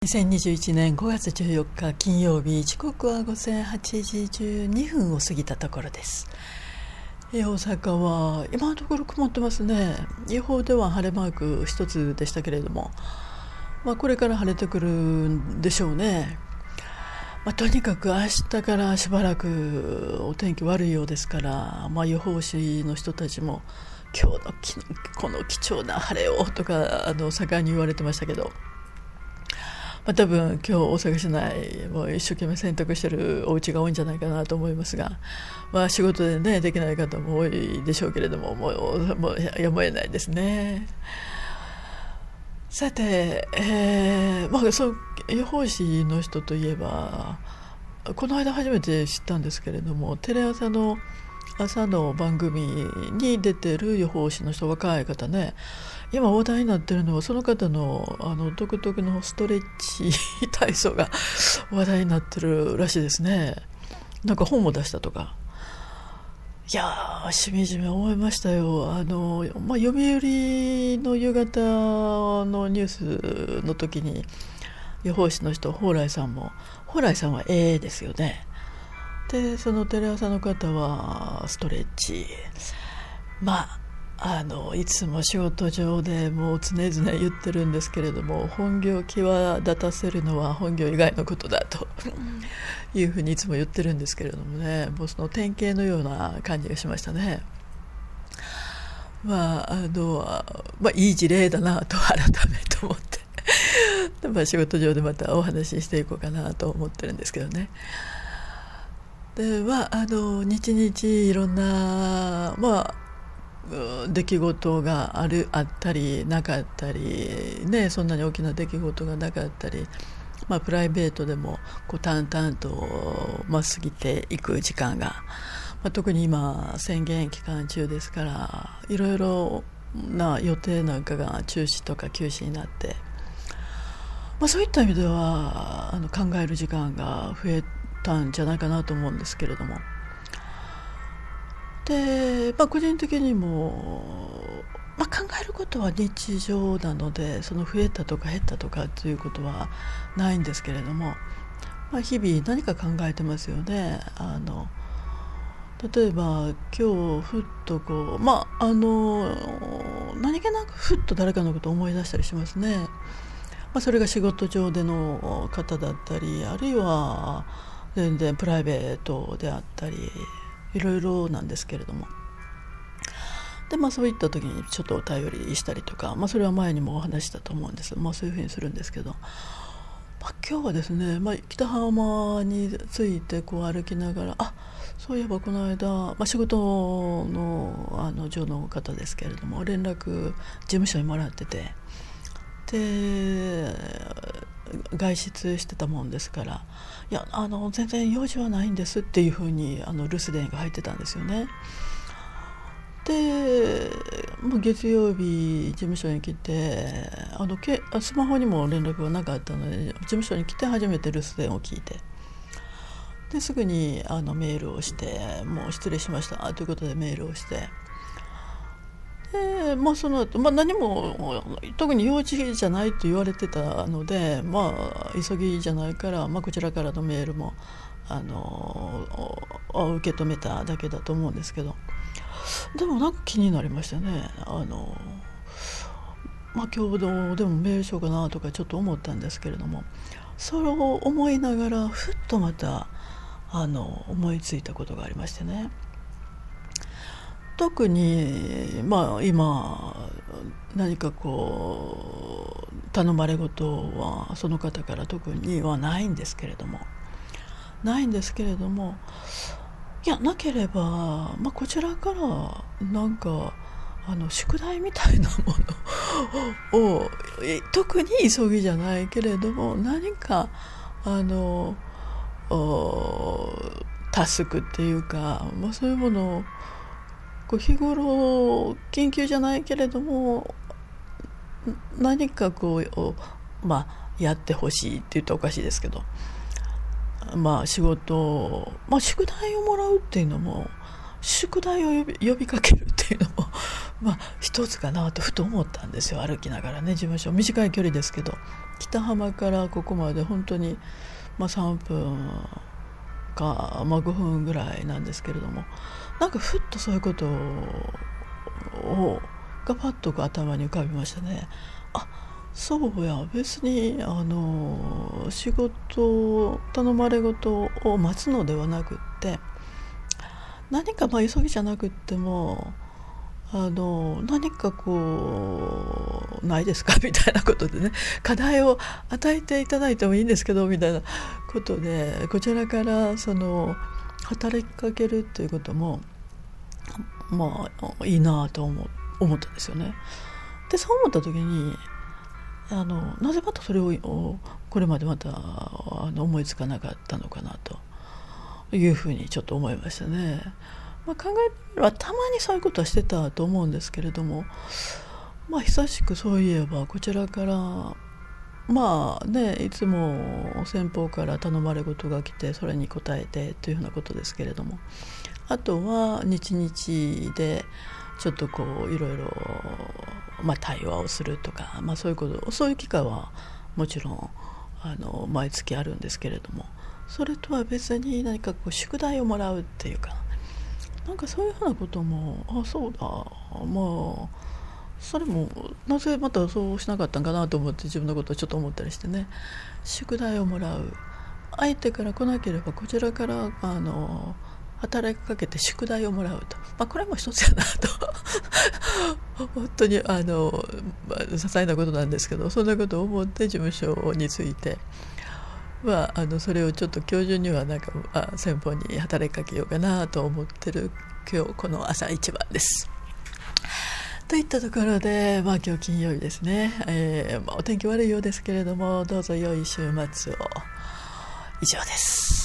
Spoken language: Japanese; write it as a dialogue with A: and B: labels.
A: 2021年5月14日金曜日、時刻は午前8時12分を過ぎたところです。大阪は今のところ曇ってますね。予報では晴れマーク一つでしたけれども、これから晴れてくるんでしょうね。とにかく明日からしばらくお天気悪いようですから、予報士の人たちも今日のこの貴重な晴れをとか盛んに言われてましたけど、多分今日大阪市内もう一生懸命洗濯してるお家が多いんじゃないかなと思いますが、仕事でねできない方も多いでしょうけれども、もうやむを得ないですね。さて、その予報士の人といえば、この間初めて知ったんですけれども、テレ朝の朝の番組に出てる予報士の人、若い方ね、今話題になってるのはその方の独特のストレッチ体操が話題になってるらしいですね。なんか本も出したとか。いやー、しみじみ思いましたよ。読売の夕方のニュースの時に予報士の人、蓬莱さんはですよね。でそのテレ朝の方はストレッチ、いつも仕事上でもう常々言ってるんですけれども、本業を際立たせるのは本業以外のことだというふうにいつも言ってるんですけれどもね、もうその典型のような感じがしましたね。いい事例だなと改めて思ってで、仕事上でまたお話ししていこうかなと思ってるんですけどね。で日々いろんな出来事があったりなかったりね、そんなに大きな出来事がなかったり、プライベートでも淡々と過ぎていく時間が、特に今宣言期間中ですから、いろいろな予定なんかが中止とか休止になって、そういった意味では考える時間が増えたんじゃないかなと思うんですけれども、で、個人的にも、考えることは日常なので、その増えたとか減ったとかということはないんですけれども、日々何か考えてますよね。例えば今日ふっと何気なくふっと誰かのことを思い出したりしますね。それが仕事上での方だったり、あるいは全然プライベートであったり、いろいろなんですけれども、でそういった時にちょっとお便りしたりとか、それは前にもお話したと思うんです。そういうふうにするんですけど、今日はですね、北浜について歩きながら、そういえばこの間、仕事の上の方ですけれども、連絡事務所にもらってて、で外出してたもんですから、いや全然用事はないんですっていうふうに留守電が入ってたんですよね。で月曜日事務所に来て、スマホにも連絡がなかったので、事務所に来て初めて留守電を聞いて、ですぐにメールをして、もう失礼しましたということでメールをして、その後、何も特に用事じゃないと言われてたので、急ぎじゃないから、こちらからのメールも受け止めただけだと思うんですけど、でもなんか気になりましたね。今日でもメールしようかなとかちょっと思ったんですけれども、それを思いながらふっとまた思いついたことがありましてね。特に今何か頼まれ事はその方から特にはないんですけれども、なければ、こちらからなんか宿題みたいなものを特に急ぎじゃないけれども、何かタスクっていうか、そういうものを日頃緊急じゃないけれども何かやってほしいって言ったらおかしいですけど、仕事、宿題をもらうっていうのも、宿題を呼びかけるっていうのも一つかなとふと思ったんですよ。歩きながらね、事務所短い距離ですけど、北浜からここまで本当に、3分か、5分ぐらいなんですけれども、なんかふっとそういうことがパッと頭に浮かびましたね。そうや、別に仕事、頼まれ事を待つのではなくって、何か急ぎじゃなくっても何かないですかみたいなことでね、課題を与えていただいてもいいんですけどみたいなことで、こちらから働きかけるっていうこともいいなと思ったんですよね。でそう思った時になぜまたそれをこれまでまた思いつかなかったのかなというふうにちょっと思いましたね。考えればたまにそういうことはしてたと思うんですけれども、久しくそういえばこちらからいつも先方から頼まれ事が来てそれに応えてというようなことですけれども、あとは日々でちょっといろいろ対話をするとか、そういう機会はもちろん毎月あるんですけれども、それとは別に何か宿題をもらうっていうか、なんかそういうふうなこともそうだ、それもなぜまたそうしなかったんかなと思って自分のことをちょっと思ったりしてね。宿題をもらう、相手から来なければこちらから働きかけて宿題をもらうと、これも一つやなと本当に些細なことなんですけど、そんなことを思って事務所についてそれをちょっと今日中には先方に働きかけようかなと思ってる今日この朝一番です。といったところで、今日金曜日ですね、お天気悪いようですけれども、どうぞ良い週末を。以上です。